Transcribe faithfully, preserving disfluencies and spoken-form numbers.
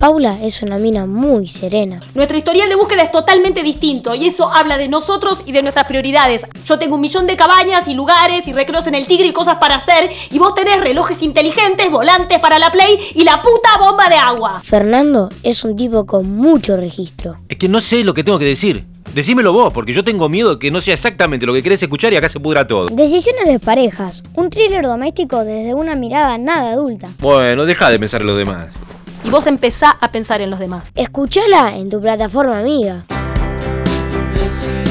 Paula es una mina muy serena. Nuestro historial de búsqueda es totalmente distinto y eso habla de nosotros y de nuestras prioridades. Yo tengo un millón de cabañas y lugares y recreos en el Tigre y cosas para hacer, y vos tenés relojes inteligentes, volantes para la Play y la puta bomba de agua. Fernando es un tipo con mucho registro. Es que no sé lo que tengo que decir. Decímelo vos, porque yo tengo miedo de que no sea exactamente lo que querés escuchar y acá se pudra todo. Decisiones de parejas. Un thriller doméstico desde una mirada nada adulta. Bueno, deja de pensar en los demás. Y vos empezá a pensar en los demás. Escuchala en tu plataforma amiga.